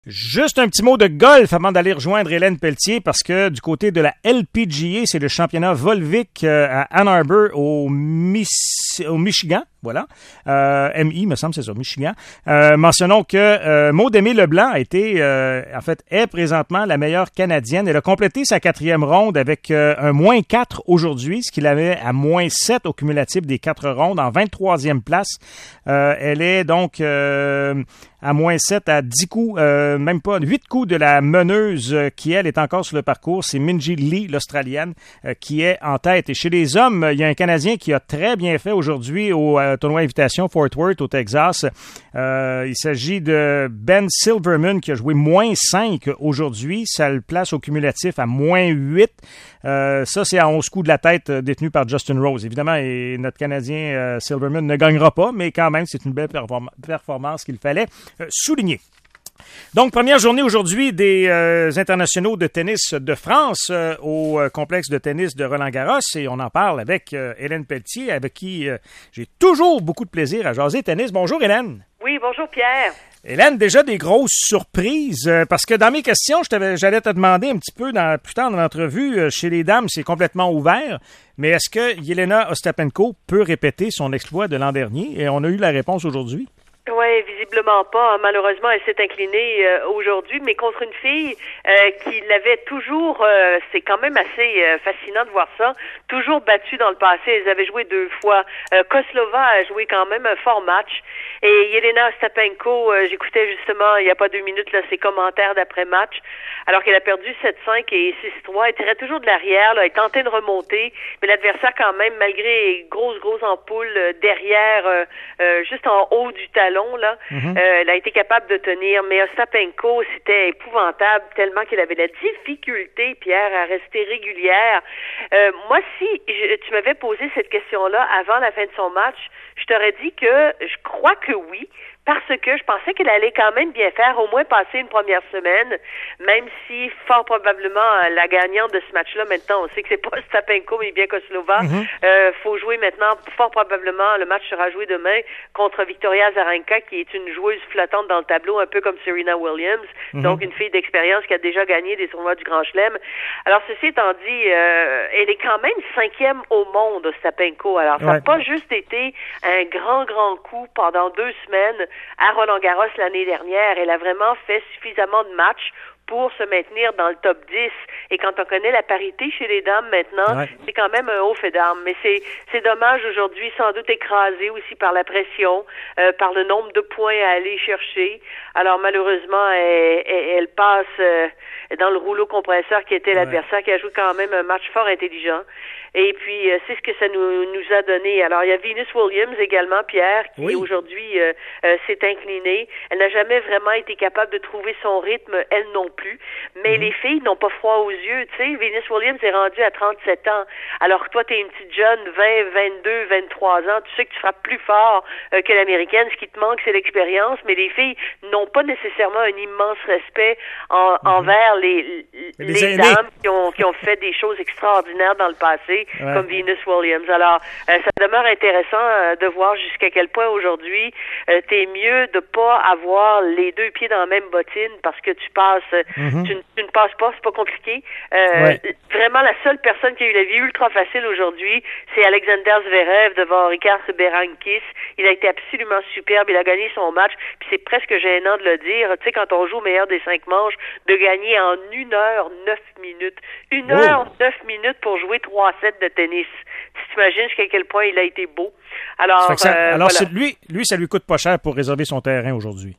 Juste un petit mot de golf avant d'aller rejoindre Hélène Pelletier parce que du côté de la LPGA, c'est le championnat Volvic à Ann Arbor au Michigan. Voilà. MI, me semble, c'est ça, Michigan. Mentionnons que Maud-Aimée Leblanc est présentement la meilleure Canadienne. Elle a complété sa 4e ronde avec un -4 aujourd'hui, ce qui l'avait à -7 au cumulatif des 4 rondes, en 23e place. Elle est donc à -7 à 10 coups, même pas 8 coups de la meneuse qui, elle, est encore sur le parcours. C'est Minjee Lee, l'Australienne, qui est en tête. Et chez les hommes, il y a un Canadien qui a très bien fait aujourd'hui au tournoi Invitation Fort Worth au Texas. Il s'agit de Ben Silverman qui a joué -5 aujourd'hui. Ça le place au cumulatif à -8. Ça, c'est à 11 coups de la tête détenu par Justin Rose. Évidemment, et notre Canadien Silverman ne gagnera pas, mais quand même, c'est une belle performance qu'il fallait souligner. Donc, première journée aujourd'hui des internationaux de tennis de France au complexe de tennis de Roland-Garros et on en parle avec Hélène Pelletier, avec qui j'ai toujours beaucoup de plaisir à jaser tennis. Bonjour Hélène. Oui, bonjour Pierre. Hélène, déjà des grosses surprises, parce que dans mes questions, j'allais te demander un petit peu plus tard dans l'entrevue, chez les dames, c'est complètement ouvert, mais est-ce que Jelena Ostapenko peut répéter son exploit de l'an dernier? Et on a eu la réponse aujourd'hui. Oui, visiblement pas. Malheureusement, elle s'est inclinée aujourd'hui, mais contre une fille qui l'avait toujours, c'est quand même assez fascinant de voir ça, toujours battue dans le passé. Elles avaient joué 2 fois. Koslova a joué quand même un fort match. Et Jelena Ostapenko, j'écoutais justement, il n'y a pas 2 minutes, là, ses commentaires d'après-match, alors qu'elle a perdu 7-5 et 6-3. Elle tirait toujours de l'arrière, là, elle tentait de remonter, mais l'adversaire quand même, malgré grosse ampoule derrière, juste en haut du talon, là, elle a été capable de tenir. Mais Ostapenko, c'était épouvantable, tellement qu'elle avait la difficulté, Pierre, à rester régulière. Moi, si tu m'avais posé cette question-là avant la fin de son match, je t'aurais dit que je crois que oui, parce que je pensais qu'elle allait quand même bien faire, au moins passer une première semaine, même si fort probablement la gagnante de ce match-là, maintenant, on sait que c'est pas Ostapenko, mais bien Koslova. Faut jouer maintenant, fort probablement, le match sera joué demain contre Victoria Azarenka, qui est une joueuse flottante dans le tableau, un peu comme Serena Williams, donc une fille d'expérience qui a déjà gagné des tournois du Grand Chelem. Alors, ceci étant dit, elle est quand même 5e au monde, Ostapenko. Alors, ça n'a pas juste été un grand coup pendant 2 semaines à Roland-Garros l'année dernière. Elle a vraiment fait suffisamment de matchs pour se maintenir dans le top 10. Et quand on connaît la parité chez les dames maintenant, c'est quand même un haut fait d'armes. Mais c'est dommage aujourd'hui, sans doute écrasé aussi par la pression, par le nombre de points à aller chercher. Alors malheureusement, elle passe dans le rouleau compresseur qui était l'adversaire, qui a joué quand même un match fort intelligent. Et puis, c'est ce que ça nous a donné. Alors, il y a Venus Williams également, Pierre, qui aujourd'hui s'est inclinée. Elle n'a jamais vraiment été capable de trouver son rythme, elle non plus. Mais les filles n'ont pas froid aux yeux. Tu sais, Venus Williams est rendue à 37 ans. Alors que toi, t'es une petite jeune, 20, 22, 23 ans. Tu sais que tu frappes plus fort que l'américaine. Ce qui te manque, c'est l'expérience. Mais les filles n'ont pas nécessairement un immense respect envers les dames qui ont fait des choses extraordinaires dans le passé. Comme Venus Williams. Alors, ça demeure intéressant de voir jusqu'à quel point aujourd'hui t'es mieux de pas avoir les 2 pieds dans la même bottine parce que tu passes, tu ne passes pas, c'est pas compliqué. Vraiment, la seule personne qui a eu la vie ultra facile aujourd'hui, c'est Alexander Zverev devant Ricard Berankis. Il a été absolument superbe, il a gagné son match, puis c'est presque gênant de le dire. Tu sais, quand on joue au meilleur des 5 manches, de gagner en 1 heure 9 minutes. 1 heure 9 minutes pour jouer 3 sets de tennis. Tu t'imagines jusqu'à quel point il a été beau. Alors, voilà. Lui, ça lui coûte pas cher pour réserver son terrain aujourd'hui.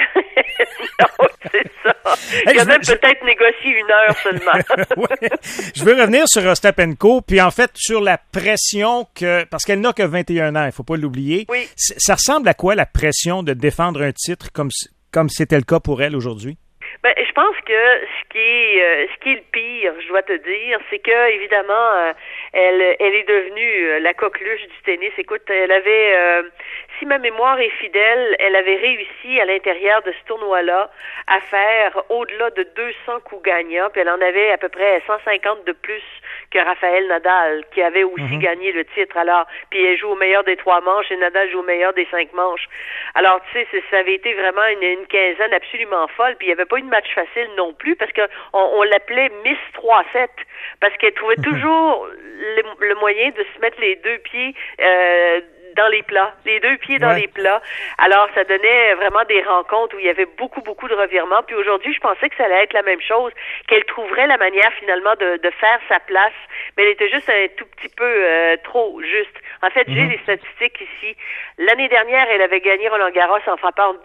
Non, c'est ça. Il a même peut-être négocié 1 heure seulement. Je veux revenir sur Ostapenko, puis en fait, sur la pression parce qu'elle n'a que 21 ans, il faut pas l'oublier. Oui. Ça ressemble à quoi la pression de défendre un titre comme c'était le cas pour elle aujourd'hui? Ben, je pense que ce qui est le pire, je dois te dire, c'est que évidemment, elle est devenue la coqueluche du tennis. Écoute, elle avait si ma mémoire est fidèle, elle avait réussi à l'intérieur de ce tournoi-là à faire au-delà de 200 coups gagnants, puis elle en avait à peu près 150 de plus que Rafael Nadal, qui avait aussi gagné le titre. Alors, puis elle joue au meilleur des 3 manches et Nadal joue au meilleur des 5 manches. Alors, tu sais, ça avait été vraiment une quinzaine absolument folle, puis il n'y avait pas eu de match facile non plus, parce que on l'appelait Miss 3-7, parce qu'elle trouvait toujours le moyen de se mettre les 2 pieds dans les plats, les 2 pieds dans les plats. Alors, ça donnait vraiment des rencontres où il y avait beaucoup de revirements. Puis aujourd'hui, je pensais que ça allait être la même chose, qu'elle trouverait la manière finalement de faire sa place, mais elle était juste un tout petit peu trop juste. En fait, j'ai les statistiques ici. L'année dernière, elle avait gagné Roland-Garros en frappant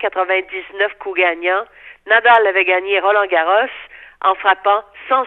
299 coups gagnants. Nadal avait gagné Roland-Garros en frappant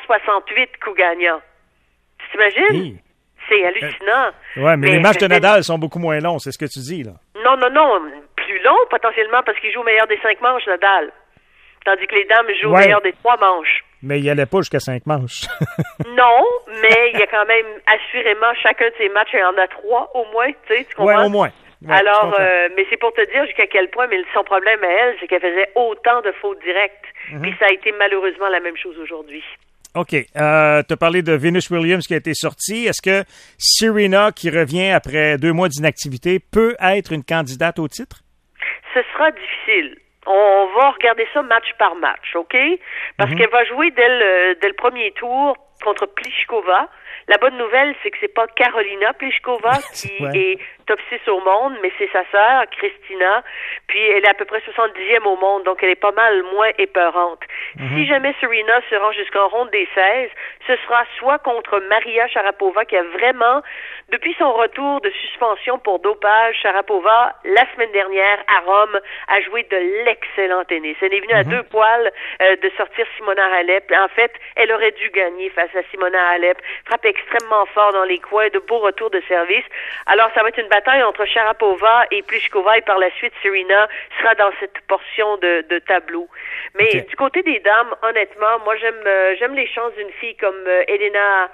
168 coups gagnants. Tu t'imagines? Oui. C'est hallucinant. Ouais, mais les matchs de Nadal sont beaucoup moins longs, c'est ce que tu dis, là. Non, plus long, potentiellement, parce qu'il joue au meilleur des 5 manches, Nadal. Tandis que les dames jouent au meilleur des 3 manches. Mais il allait pas jusqu'à 5 manches. Non, mais il y a quand même, assurément, chacun de ces matchs, il y en a 3 au moins, tu sais, tu comprends? Ouais, au moins. Ouais, alors, mais c'est pour te dire jusqu'à quel point, mais son problème à elle, c'est qu'elle faisait autant de fautes directes. Puis ça a été malheureusement la même chose aujourd'hui. OK. Tu as parlé de Venus Williams qui a été sortie. Est-ce que Serena, qui revient après 2 mois d'inactivité, peut être une candidate au titre? Ce sera difficile. On va regarder ça match par match, OK? Parce qu'elle va jouer dès le premier tour contre Pliskova. La bonne nouvelle, c'est que c'est pas Karolina Pliskova qui est top 6 au monde, mais c'est sa sœur, Kristina, puis elle est à peu près 70e au monde, donc elle est pas mal moins épeurante. Si jamais Serena se rend jusqu'en ronde des 16, ce sera soit contre Maria Sharapova, qui a vraiment, depuis son retour de suspension pour dopage, Sharapova, la semaine dernière, à Rome, a joué de l'excellent tennis. Elle est venue à 2 poils de sortir Simona Halep. En fait, elle aurait dû gagner face à Simona Halep, frappe extrêmement fort dans les coins, de beaux retours de service. Alors, ça va être une bataille entre Sharapova et Pliskova, et par la suite, Serena sera dans cette portion de tableau. Mais du côté des dames, honnêtement, moi, j'aime les chances d'une fille comme Elina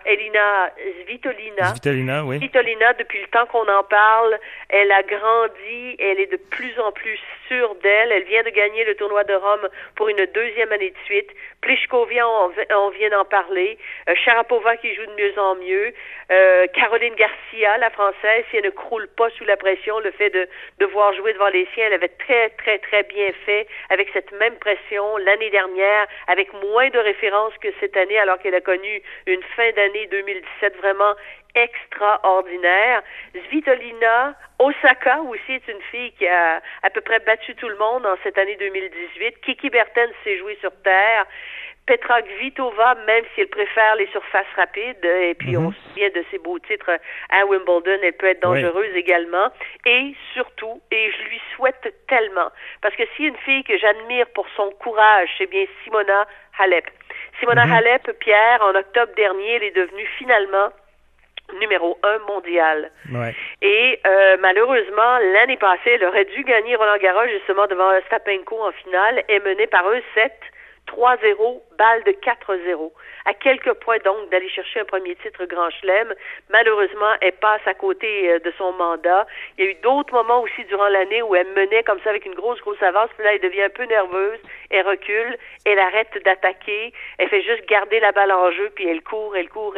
Svitolina. Svitolina, depuis le temps qu'on en parle, elle a grandi, elle est de plus en plus sûre d'elle. Elle vient de gagner le tournoi de Rome pour une 2e année de suite. Pliskova, on vient d'en parler. Sharapova qui joue de mieux en mieux. Caroline Garcia, la Française, si elle ne croule pas sous la pression, le fait de devoir jouer devant les siens, elle avait très bien fait avec cette même pression l'année dernière, avec moins de références que cette année, alors qu'elle a connu une fin d'année 2017 vraiment extraordinaire. Svitolina, Osaka aussi est une fille qui a à peu près battu tout le monde en cette année 2018. Kiki Bertens s'est jouée sur terre. Petra Kvitova, même si elle préfère les surfaces rapides, et puis on se souvient de ses beaux titres à Wimbledon, elle peut être dangereuse également. Et surtout, et je lui souhaite tellement, parce que si une fille que j'admire pour son courage, c'est bien Simona Halep. Simona Halep, Pierre, en octobre dernier, elle est devenue finalement numéro 1 mondial. Et malheureusement, l'année passée, elle aurait dû gagner Roland-Garros justement devant Ostapenko en finale, et menée par eux 7-3-0, balle de 4-0. À quelques points donc d'aller chercher un premier titre Grand Chelem. Malheureusement, elle passe à côté de son mandat. Il y a eu d'autres moments aussi durant l'année où elle menait comme ça avec une grosse avance. Puis là, elle devient un peu nerveuse. Elle recule. Elle arrête d'attaquer. Elle fait juste garder la balle en jeu. Puis elle court.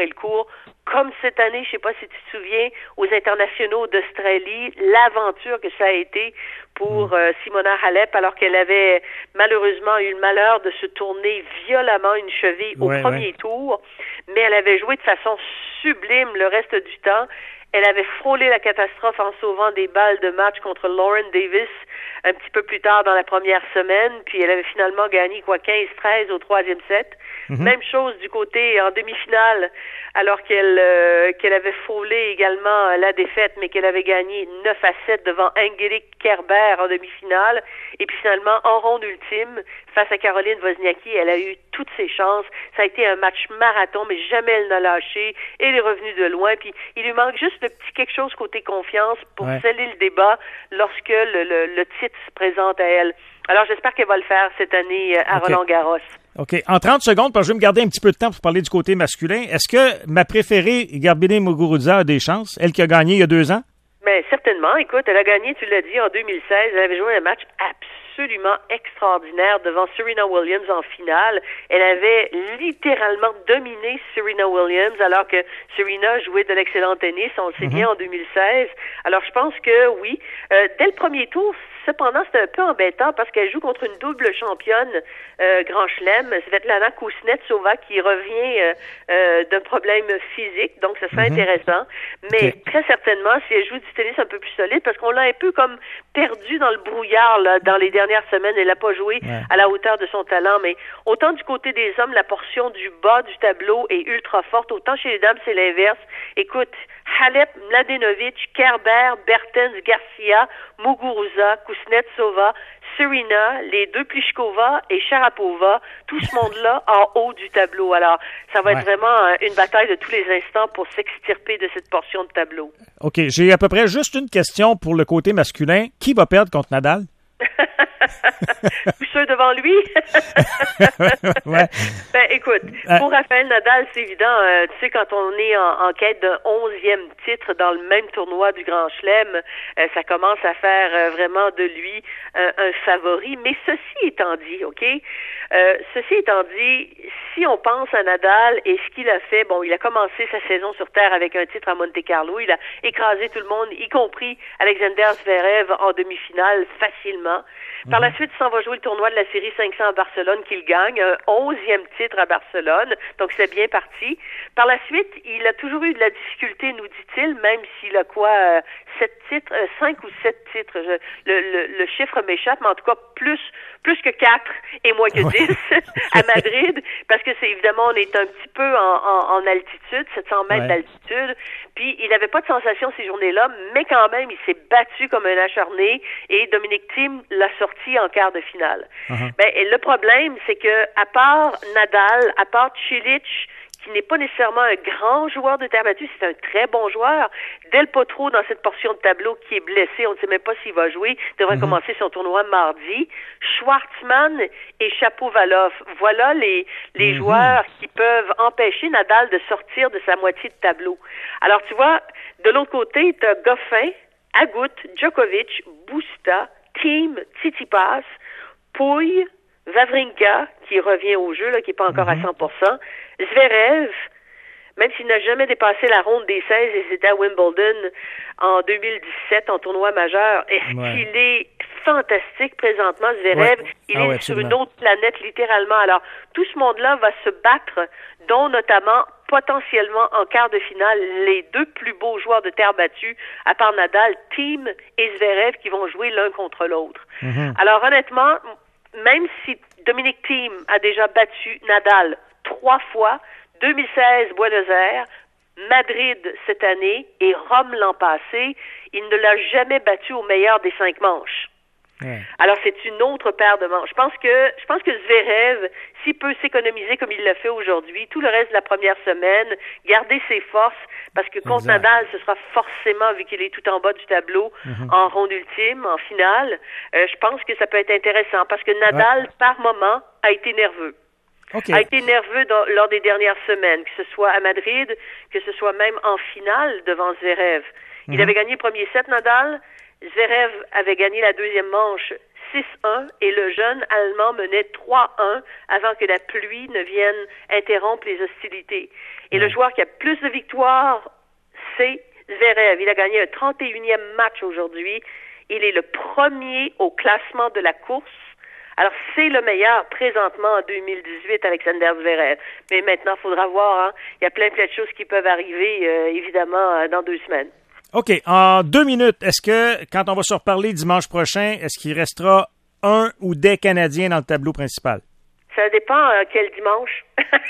Comme cette année, je sais pas si tu te souviens, aux internationaux d'Australie, l'aventure que ça a été pour Simona Halep, alors qu'elle avait malheureusement eu le malheur de se tourner violemment une cheville au premier tour, mais elle avait joué de façon sublime le reste du temps. Elle avait frôlé la catastrophe en sauvant des balles de match contre Lauren Davis un petit peu plus tard dans la première semaine, puis elle avait finalement gagné 15-13 au 3e set. Même chose du côté en demi-finale, alors qu'elle avait frôlé également la défaite, mais qu'elle avait gagné 9-7 devant Angelique Kerber en demi-finale. Et puis finalement, en ronde ultime, face à Caroline Wozniacki, elle a eu toutes ses chances. Ça a été un match marathon, mais jamais elle n'a lâché. Elle est revenue de loin, puis il lui manque juste le petit quelque chose côté confiance pour sceller le débat lorsque le titre se présente à elle. Alors j'espère qu'elle va le faire cette année à Roland-Garros. OK. En 30 secondes, parce que je vais me garder un petit peu de temps pour parler du côté masculin, est-ce que ma préférée, Garbiñe Muguruza, a des chances? Elle qui a gagné il y a 2 ans? Mais certainement. Écoute, elle a gagné, tu l'as dit, en 2016. Elle avait joué un match absolument extraordinaire devant Serena Williams en finale. Elle avait littéralement dominé Serena Williams alors que Serena jouait de l'excellent tennis, on le sait bien, en 2016. Alors, je pense que oui. Dès le premier tour, cependant, c'était un peu embêtant parce qu'elle joue contre une double championne Grand Chelem, Svetlana Kuznetsova, qui revient d'un problème physique, donc ce serait intéressant. Mais très certainement, si elle joue du tennis un peu plus solide, parce qu'on l'a un peu comme perdu dans le brouillard là, dans les dernières semaines, elle n'a pas joué à la hauteur de son talent, mais autant du côté des hommes, la portion du bas du tableau est ultra forte, autant chez les dames, c'est l'inverse. Écoute, Halep, Mladenovic, Kerber, Bertens, Garcia, Muguruza, Kuznetsova, Serena, les deux Pliskova et Sharapova, tout ce monde-là en haut du tableau. Alors, ça va être vraiment une bataille de tous les instants pour s'extirper de cette portion de tableau. OK, j'ai à peu près juste une question pour le côté masculin. Qui va perdre contre Nadal? Tous ceux devant lui? Ouais. Ben, écoute, pour Rafael Nadal, c'est évident. Tu sais, quand on est en quête d'un 11e titre dans le même tournoi du Grand Chelem, ça commence à faire vraiment de lui un favori. Mais ceci étant dit, OK? Ceci étant dit, si on pense à Nadal et ce qu'il a fait, bon, il a commencé sa saison sur terre avec un titre à Monte-Carlo. Il a écrasé tout le monde, y compris Alexander Zverev en demi-finale facilement. Par la suite, il s'en va jouer le tournoi de la série 500 à Barcelone qu'il gagne, un 11e titre à Barcelone, donc c'est bien parti. Par la suite, il a toujours eu de la difficulté, nous dit-il, même s'il a 5 ou 7 titres, le chiffre m'échappe, mais en tout cas plus que 4 et moins que 10 à Madrid, parce que c'est évidemment, on est un petit peu en altitude, 700 mètres d'altitude, puis il n'avait pas de sensation ces journées-là, mais quand même, il s'est battu comme un acharné, et Dominic Thiem l'a sorti en quart de finale. Et le problème, c'est que à part Nadal, à part Cilic, qui n'est pas nécessairement un grand joueur de terre battue, c'est un très bon joueur. Del Potro, dans cette portion de tableau, qui est blessé, on ne sait même pas s'il va jouer, devrait commencer son tournoi mardi. Schwartzmann et Shapovalov, voilà les joueurs qui peuvent empêcher Nadal de sortir de sa moitié de tableau. Alors, tu vois, de l'autre côté, tu as Goffin, Agut, Djokovic, Busta, Thiem, Tsitsipas, Pouille, Wawrinka, qui revient au jeu, là, qui n'est pas encore à 100%, Zverev, même s'il n'a jamais dépassé la ronde des 16 et c'était à Wimbledon en 2017 en tournoi majeur, est-ce qu'il est fantastique présentement, Zverev? Il est sur une autre planète, littéralement. Alors, tout ce monde-là va se battre, dont notamment potentiellement en quart de finale les deux plus beaux joueurs de terre battue, à part Nadal, Thiem et Zverev, qui vont jouer l'un contre l'autre. Alors honnêtement, même si Dominic Thiem a déjà battu Nadal 3 fois, 2016 Buenos Aires, Madrid cette année et Rome l'an passé, il ne l'a jamais battu au meilleur des 5 manches. Alors, c'est une autre paire de manches. Je pense que Zverev, s'il peut s'économiser comme il l'a fait aujourd'hui, tout le reste de la première semaine, garder ses forces, parce que contre Nadal, ce sera forcément, vu qu'il est tout en bas du tableau, en ronde ultime, en finale, je pense que ça peut être intéressant, parce que Nadal, par moment, a été nerveux. A été nerveux lors des dernières semaines, que ce soit à Madrid, que ce soit même en finale devant Zverev. Il avait gagné le premier set, Nadal. Zverev avait gagné la deuxième manche 6-1 et le jeune Allemand menait 3-1 avant que la pluie ne vienne interrompre les hostilités. Et le joueur qui a plus de victoires, c'est Zverev. Il a gagné un 31e match aujourd'hui. Il est le premier au classement de la course. Alors, c'est le meilleur présentement en 2018, Alexander Zverev. Mais maintenant, il faudra voir. Hein. Il y a plein de choses qui peuvent arriver, évidemment, dans 2 semaines. OK. En 2 minutes, est-ce que, quand on va se reparler dimanche prochain, est-ce qu'il restera un ou des Canadiens dans le tableau principal? Ça dépend quel dimanche.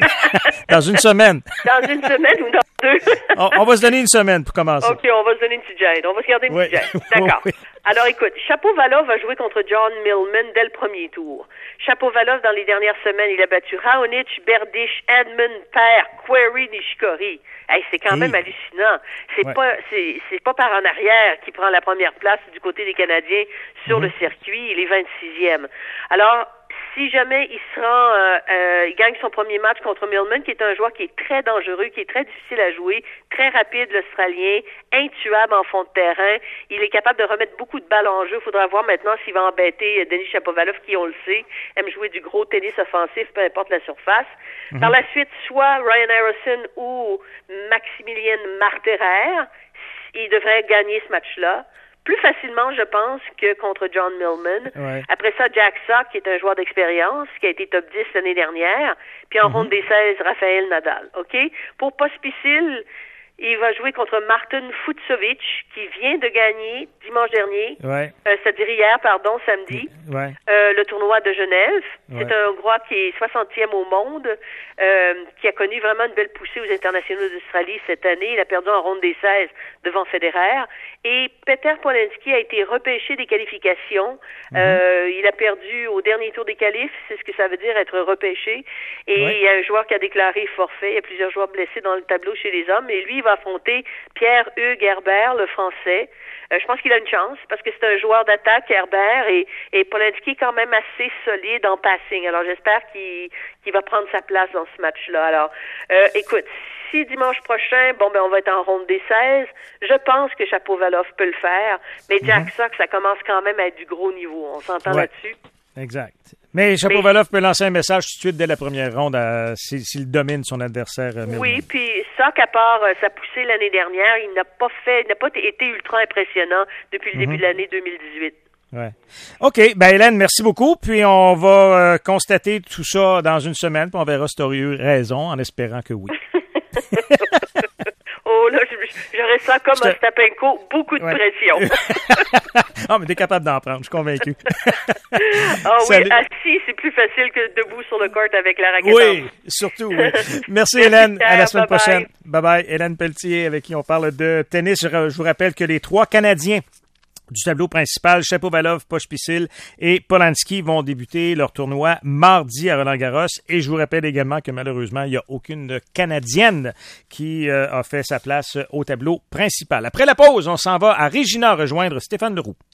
Dans une semaine. Dans une semaine ou dans 2? on va se donner une semaine pour commencer. OK, on va se donner une petite gêne. On va se garder une petite gêne. D'accord. Alors, écoute, Shapovalov va jouer contre John Millman dès le premier tour. Shapovalov, dans les dernières semaines, il a battu Raonic, Berdych, Edmund, Per, Query, Nishikori. Hey, c'est quand même hallucinant. C'est pas par en arrière qui prend la première place du côté des Canadiens sur le circuit. Il est 26e. Alors, si jamais il gagne son premier match contre Millman, qui est un joueur qui est très dangereux, qui est très difficile à jouer, très rapide, l'Australien, intuable en fond de terrain, il est capable de remettre beaucoup de balles en jeu. Il faudra voir maintenant s'il va embêter Denis Shapovalov, qui, on le sait, aime jouer du gros tennis offensif, peu importe la surface. Par la suite, soit Ryan Harrison ou Maximilien Marterer, il devrait gagner ce match-là. Plus facilement, je pense, que contre John Millman. Ouais. Après ça, Jack Sock, qui est un joueur d'expérience, qui a été top 10 l'année dernière. Puis en ronde des 16, Rafael Nadal. OK? Pour Pospisil, il va jouer contre Martin Fucsovic, qui vient de gagner dimanche dernier, c'est-à-dire hier, samedi, le tournoi de Genève. Ouais. C'est un Hongrois qui est 60e au monde, qui a connu vraiment une belle poussée aux internationaux d'Australie cette année. Il a perdu en ronde des 16 devant Federer. Et Peter Polansky a été repêché des qualifications. Il a perdu au dernier tour des qualifs, c'est ce que ça veut dire être repêché. Et il y a un joueur qui a déclaré forfait. Il y a plusieurs joueurs blessés dans le tableau chez les hommes. Et lui, il va affronter Pierre-Hugues Herbert, le Français. Je pense qu'il a une chance parce que c'est un joueur d'attaque, Herbert, et Polansky est quand même assez solide en passing. Alors j'espère qu'il va prendre sa place dans ce match-là. Alors, écoute, si dimanche prochain, on va être en ronde des 16, je pense que Shapovalov peut le faire, mais Jack Sock, ça commence quand même à être du gros niveau. On s'entend là-dessus. Exact. Mais Shapovalov peut lancer un message tout de suite dès la première ronde s'il domine son adversaire. Oui, puis Sock, à part sa poussée l'année dernière, il n'a pas été ultra impressionnant depuis le début de l'année 2018. Ouais. OK. Hélène, merci beaucoup. Puis on va constater tout ça dans une semaine, puis on verra si tu aurais eu raison, en espérant que oui. Oh là, j'aurais ça comme un Ostapenko, beaucoup de pression. Mais t'es capable d'en prendre, je suis convaincu. Oui, assis, c'est plus facile que debout sur le court avec la raquette. Oui, surtout, oui. Merci Hélène, à la semaine prochaine. Bye-bye. Hélène Pelletier, avec qui on parle de tennis. Je vous rappelle que les 3 Canadiens du tableau principal, Shapovalov, Pospisil et Polansky vont débuter leur tournoi mardi à Roland-Garros. Et je vous rappelle également que malheureusement, il n'y a aucune Canadienne qui a fait sa place au tableau principal. Après la pause, on s'en va à Regina rejoindre Stéphane Leroux.